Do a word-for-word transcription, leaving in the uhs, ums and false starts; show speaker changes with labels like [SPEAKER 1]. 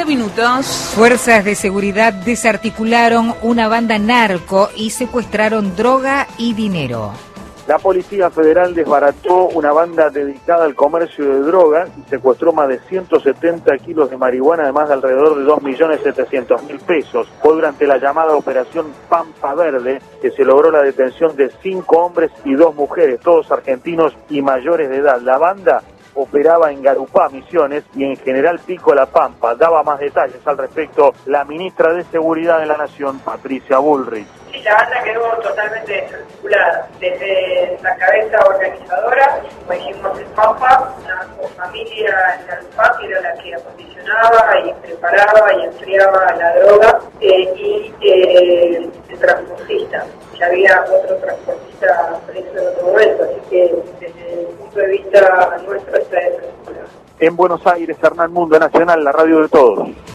[SPEAKER 1] treinta minutos.
[SPEAKER 2] Fuerzas de seguridad desarticularon una banda narco y secuestraron droga y dinero.
[SPEAKER 3] La Policía Federal desbarató una banda dedicada al comercio de drogas y secuestró más de ciento setenta kilos de marihuana, además de alrededor de dos millones setecientos mil pesos. Fue durante la llamada Operación Pampa Verde que se logró la detención de cinco hombres y dos mujeres, todos argentinos y mayores de edad. La banda operaba en Garupá, Misiones, y en General Pico, La Pampa. Daba más detalles al respecto la ministra de Seguridad de la Nación, Patricia Bullrich.
[SPEAKER 4] Sí, la banda quedó totalmente desarticulada. Desde la cabeza organizadora, como dijimos en Pampa, una familia en Garupá, que era la que acondicionaba y preparaba y enfriaba la droga, eh, y eh, el transportista. Ya había otro transportista preso en otro momento, así que desde el punto de vista nuestro está desarticulado.
[SPEAKER 3] En Buenos Aires, Hernán Mundo Nacional, la radio de todos.